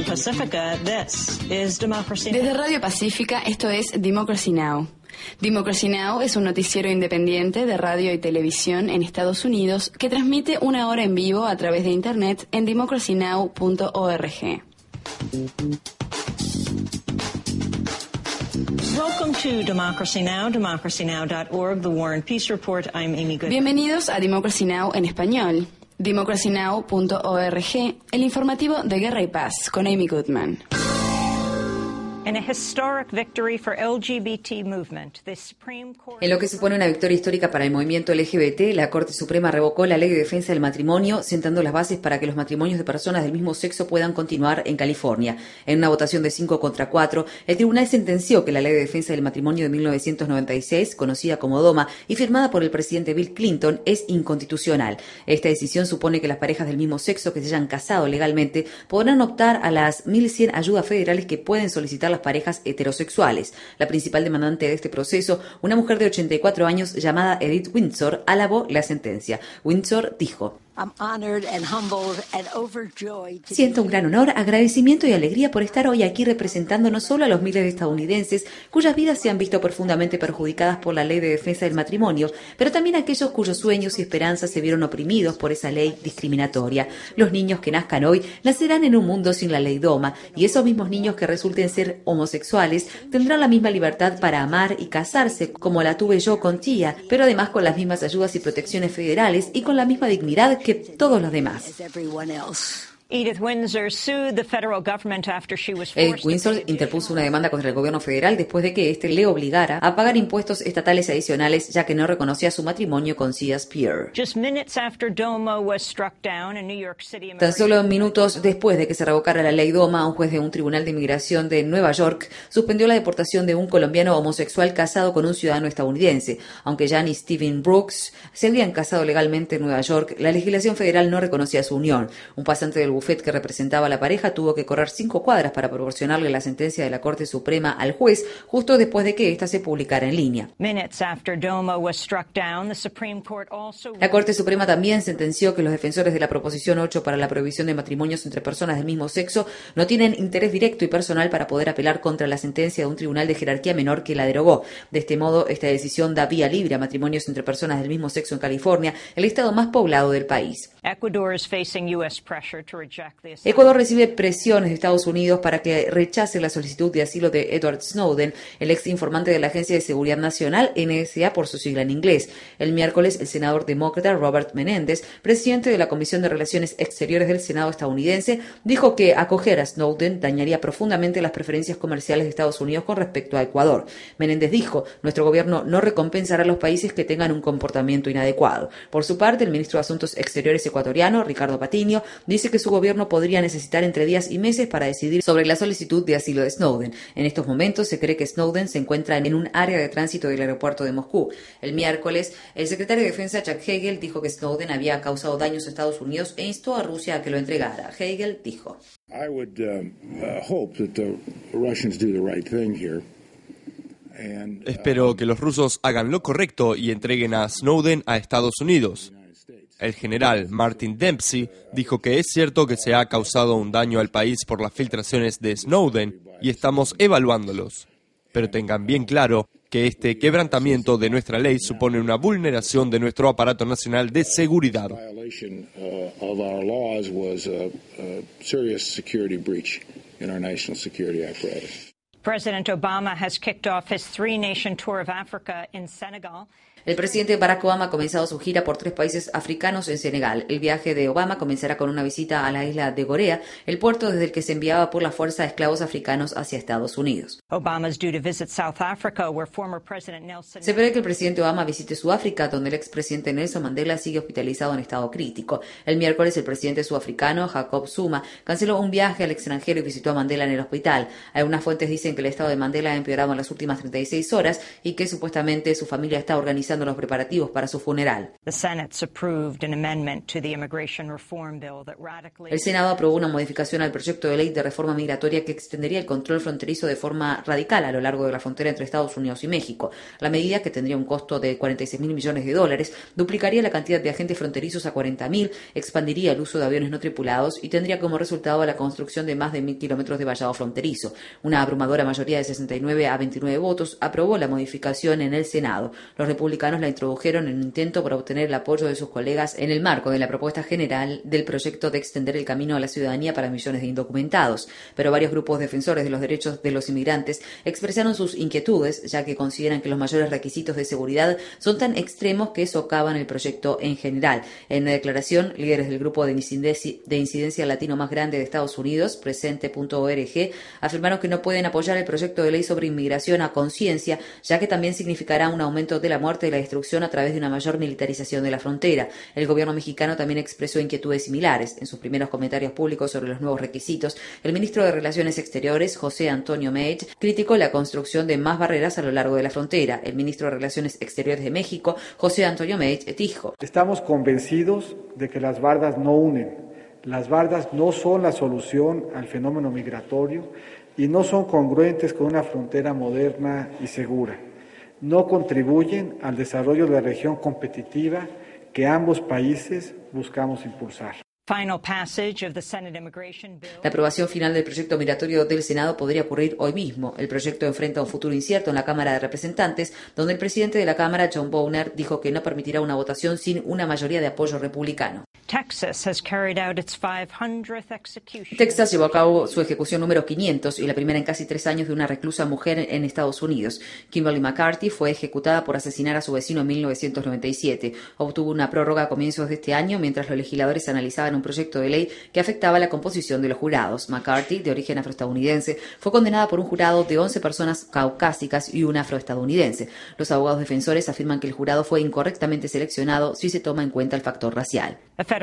Pacifica, this is Democracy Now! Desde Radio Pacífica, esto es Democracy Now! Democracy Now! Es un noticiero independiente de radio y televisión en Estados Unidos que transmite una hora en vivo a través de Internet en democracynow.org. Welcome to Democracy Now!, democracynow.org, The War and Peace Report. I'm Amy Goodman. Bienvenidos a Democracy Now! En español. democracynow.org, el informativo de Guerra y Paz, con Amy Goodman. En lo que supone una victoria histórica para el movimiento LGBT, la Corte Suprema revocó la Ley de Defensa del Matrimonio, sentando las bases para que los matrimonios de personas del mismo sexo puedan continuar en California. En una votación de 5 contra 4, el tribunal sentenció que la Ley de Defensa del Matrimonio de 1996, conocida como DOMA y firmada por el presidente Bill Clinton, es inconstitucional. Esta decisión supone que las parejas del mismo sexo que se hayan casado legalmente podrán optar a las 1.100 ayudas federales que pueden solicitar las parejas heterosexuales. La principal demandante de este proceso, una mujer de 84 años llamada Edith Windsor, alabó la sentencia. Windsor dijo: siento un gran honor, agradecimiento y alegría por estar hoy aquí representando no solo a los miles de estadounidenses cuyas vidas se han visto profundamente perjudicadas por la Ley de Defensa del Matrimonio, pero también a aquellos cuyos sueños y esperanzas se vieron oprimidos por esa ley discriminatoria. Los niños que nazcan hoy nacerán en un mundo sin la ley DOMA, y esos mismos niños que resulten ser homosexuales tendrán la misma libertad para amar y casarse como la tuve yo con Tia, pero además con las mismas ayudas y protecciones federales y con la misma dignidad que todos los demás. Edith Windsor interpuso una demanda contra el gobierno federal después de que éste le obligara a pagar impuestos estatales adicionales, ya que no reconocía su matrimonio con Sia Spear. Tan solo minutos después de que se revocara la ley DOMA, un juez de un tribunal de inmigración de Nueva York suspendió la deportación de un colombiano homosexual casado con un ciudadano estadounidense. Aunque Jan y Steven Brooks se habían casado legalmente en Nueva York, la legislación federal no reconocía su unión. Un pasante del bufet que representaba a la pareja tuvo que correr 5 cuadras para proporcionarle la sentencia de la Corte Suprema al juez justo después de que ésta se publicara en línea. La Corte Suprema también sentenció que los defensores de la Proposición 8 para la prohibición de matrimonios entre personas del mismo sexo no tienen interés directo y personal para poder apelar contra la sentencia de un tribunal de jerarquía menor que la derogó. De este modo, esta decisión da vía libre a matrimonios entre personas del mismo sexo en California, el estado más poblado del país. Ecuador recibe presiones de Estados Unidos para que rechace la solicitud de asilo de Edward Snowden, el ex informante de la Agencia de Seguridad Nacional, NSA por su sigla en inglés. El miércoles, el senador demócrata Robert Menéndez, presidente de la Comisión de Relaciones Exteriores del Senado estadounidense, dijo que acoger a Snowden dañaría profundamente las preferencias comerciales de Estados Unidos con respecto a Ecuador. Menéndez dijo: nuestro gobierno no recompensará a los países que tengan un comportamiento inadecuado. Por su parte, el ministro de Asuntos Exteriores ecuatoriano, Ricardo Patiño, dice que su gobierno podría necesitar entre días y meses para decidir sobre la solicitud de asilo de Snowden. En estos momentos se cree que Snowden se encuentra en un área de tránsito del aeropuerto de Moscú. El miércoles, el secretario de Defensa Chuck Hagel dijo que Snowden había causado daños a Estados Unidos e instó a Rusia a que lo entregara. Hagel dijo: espero que los rusos hagan lo correcto y entreguen a Snowden a Estados Unidos. El general Martin Dempsey dijo que es cierto que se ha causado un daño al país por las filtraciones de Snowden y estamos evaluándolos. Pero tengan bien claro que este quebrantamiento de nuestra ley supone una vulneración de nuestro aparato nacional de seguridad. President Obama has kicked off his 3-nation tour of Africa in Senegal. El presidente Barack Obama ha comenzado su gira por 3 países africanos en Senegal. El viaje de Obama comenzará con una visita a la isla de Gorea, el puerto desde el que se enviaba por la fuerza esclavos africanos hacia Estados Unidos. Se prevé que el presidente Obama visite Sudáfrica, donde el expresidente Nelson Mandela sigue hospitalizado en estado crítico. El miércoles, el presidente sudafricano Jacob Zuma canceló un viaje al extranjero y visitó a Mandela en el hospital. Algunas fuentes dicen que el estado de Mandela ha empeorado en las últimas 36 horas y que supuestamente su familia está organizada realizando los preparativos para su funeral. El Senado aprobó una modificación al proyecto de ley de reforma migratoria que extendería el control fronterizo de forma radical a lo largo de la frontera entre Estados Unidos y México. La medida, que tendría un costo de $46.000 millones, duplicaría la cantidad de agentes fronterizos a 40.000, expandiría el uso de aviones no tripulados y tendría como resultado la construcción de más de 1.000 kilómetros de vallado fronterizo. Una abrumadora mayoría de 69 a 29 votos aprobó la modificación en el Senado. Los republicanos la introdujeron en un intento por obtener el apoyo de sus colegas en el marco de la propuesta general del proyecto de extender el camino a la ciudadanía para millones de indocumentados. Pero varios grupos defensores de los derechos de los inmigrantes expresaron sus inquietudes, ya que consideran que los mayores requisitos de seguridad son tan extremos que socavan el proyecto en general. En una declaración, líderes del grupo de incidencia latino más grande de Estados Unidos, Presente.org, afirmaron que no pueden apoyar el proyecto de ley sobre inmigración a conciencia, ya que también significará un aumento de la muerte y la destrucción a través de una mayor militarización de la frontera. El gobierno mexicano también expresó inquietudes similares. En sus primeros comentarios públicos sobre los nuevos requisitos, el ministro de Relaciones Exteriores, José Antonio Meade, criticó la construcción de más barreras a lo largo de la frontera. El ministro de Relaciones Exteriores de México, José Antonio Meade, dijo: Estamos convencidos de que las bardas no unen. Las bardas no son la solución al fenómeno migratorio y no son congruentes con una frontera moderna y segura. No contribuyen al desarrollo de la región competitiva que ambos países buscamos impulsar. Final passage of the Senate immigration bill. La aprobación final del proyecto migratorio del Senado podría ocurrir hoy mismo. El proyecto enfrenta un futuro incierto en la Cámara de Representantes, donde el presidente de la Cámara, John Boehner, dijo que no permitirá una votación sin una mayoría de apoyo republicano. Texas llevó a cabo su ejecución número 500 y la primera en casi 3 años de una reclusa mujer en Estados Unidos. Kimberly McCarthy fue ejecutada por asesinar a su vecino en 1997. Obtuvo una prórroga a comienzos de este año mientras los legisladores analizaban un proyecto de ley que afectaba la composición de los jurados. McCarthy, de origen afroestadounidense, fue condenada por un jurado de 11 personas caucásicas y un afroestadounidense. Los abogados defensores afirman que el jurado fue incorrectamente seleccionado si se toma en cuenta el factor racial.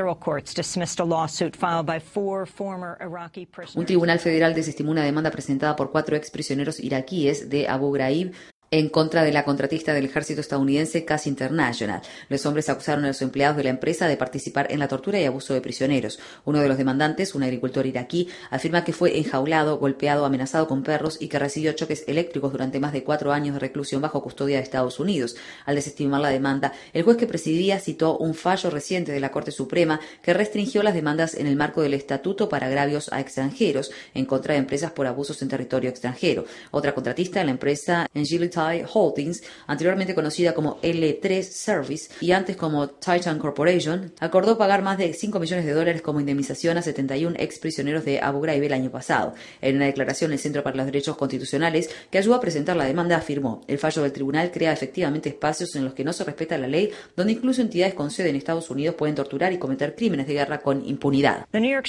Un tribunal federal desestimó una demanda presentada por 4 exprisioneros iraquíes de Abu Ghraib en contra de la contratista del ejército estadounidense CAS International. Los hombres acusaron a los empleados de la empresa de participar en la tortura y abuso de prisioneros. Uno de los demandantes, un agricultor iraquí, afirma que fue enjaulado, golpeado, amenazado con perros y que recibió choques eléctricos durante más de 4 años de reclusión bajo custodia de Estados Unidos. Al desestimar la demanda, el juez que presidía citó un fallo reciente de la Corte Suprema que restringió las demandas en el marco del Estatuto para agravios a extranjeros en contra de empresas por abusos en territorio extranjero. Otra contratista, la empresa Agility Holdings, anteriormente conocida como L3 Service y antes como Titan Corporation, acordó pagar más de $5 millones como indemnización a 71 exprisioneros de Abu Ghraib el año pasado. En una declaración, el Centro para los Derechos Constitucionales, que ayudó a presentar la demanda, afirmó: el fallo del tribunal crea efectivamente espacios en los que no se respeta la ley, donde incluso entidades con sede en Estados Unidos pueden torturar y cometer crímenes de guerra con impunidad.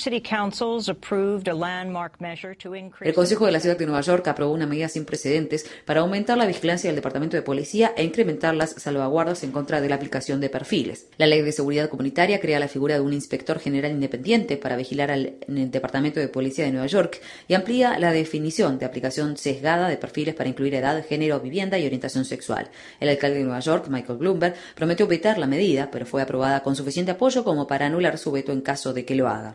El Consejo de la Ciudad de Nueva York aprobó una medida sin precedentes para aumentar la vigilancia del Departamento de Policía e incrementar las salvaguardas en contra de la aplicación de perfiles. La Ley de Seguridad Comunitaria crea la figura de un inspector general independiente para vigilar al Departamento de Policía de Nueva York y amplía la definición de aplicación sesgada de perfiles para incluir edad, género, vivienda y orientación sexual. El alcalde de Nueva York, Michael Bloomberg, prometió vetar la medida, pero fue aprobada con suficiente apoyo como para anular su veto en caso de que lo haga.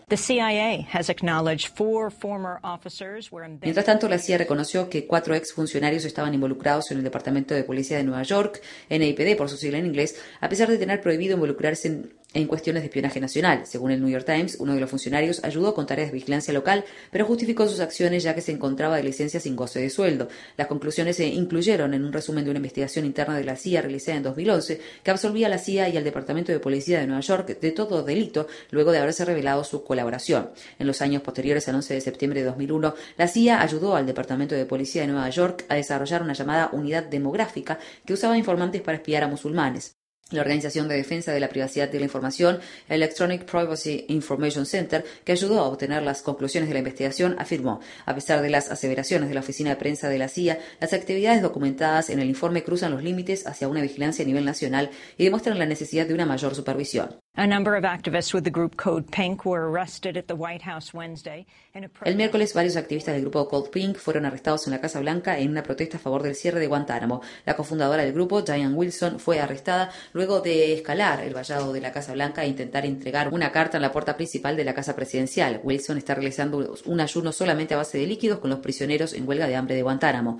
Mientras tanto, la CIA reconoció que 4 exfuncionarios estaban involucrados en el Departamento de Policía de Nueva York, NYPD por su sigla en inglés, a pesar de tener prohibido involucrarse en cuestiones de espionaje nacional. Según el New York Times, uno de los funcionarios ayudó con tareas de vigilancia local, pero justificó sus acciones ya que se encontraba de licencia sin goce de sueldo. Las conclusiones se incluyeron en un resumen de una investigación interna de la CIA realizada en 2011 que absolvía a la CIA y al Departamento de Policía de Nueva York de todo delito luego de haberse revelado su colaboración. En los años posteriores al 11 de septiembre de 2001, la CIA ayudó al Departamento de Policía de Nueva York a desarrollar una llamada unidad demográfica que usaba informantes para espiar a musulmanes. La Organización de Defensa de la Privacidad de la Información, Electronic Privacy Information Center, que ayudó a obtener las conclusiones de la investigación, afirmó: a pesar de las aseveraciones de la oficina de prensa de la CIA, las actividades documentadas en el informe cruzan los límites hacia una vigilancia a nivel nacional y demuestran la necesidad de una mayor supervisión. El miércoles, varios activistas del grupo Code Pink fueron arrestados en la Casa Blanca en una protesta a favor del cierre de Guantánamo. La cofundadora del grupo, Diane Wilson, fue arrestada luego de escalar el vallado de la Casa Blanca e intentar entregar una carta en la puerta principal de la Casa Presidencial. Wilson está realizando un ayuno solamente a base de líquidos con los prisioneros en huelga de hambre de Guantánamo.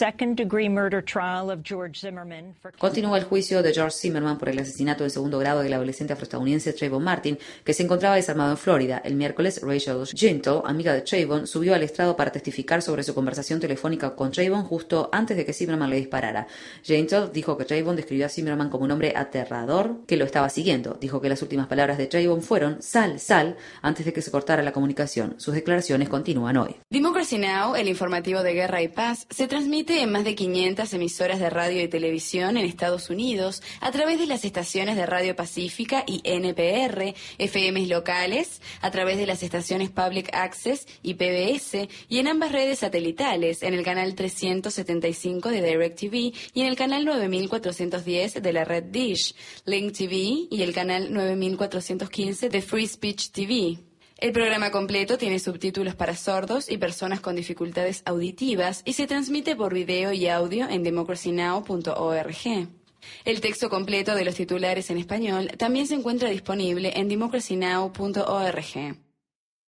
Continúa el juicio de George Zimmerman por el asesinato en segundo grado del adolescente afroestadounidense Trayvon Martin, que se encontraba desarmado en Florida. El miércoles, Rachel Gentle, amiga de Trayvon, subió al estrado para testificar sobre su conversación telefónica con Trayvon justo antes de que Zimmerman le disparara. Gentle dijo que Trayvon describió a Zimmerman como un hombre aterrador que lo estaba siguiendo. Dijo que las últimas palabras de Trayvon fueron "sal, sal", antes de que se cortara la comunicación. Sus declaraciones continúan hoy. Democracy Now!, el informativo de guerra y paz, se transmite en más de 500 emisoras de radio y televisión en Estados Unidos a través de las estaciones de Radio Pacífica y NPR, FMs locales, a través de las estaciones Public Access y PBS, y en ambas redes satelitales, en el canal 375 de DirecTV y en el canal 9410 de la red Dish, Link TV y el canal 9415 de Free Speech TV. El programa completo tiene subtítulos para sordos y personas con dificultades auditivas y se transmite por video y audio en democracynow.org. El texto completo de los titulares en español también se encuentra disponible en democracynow.org.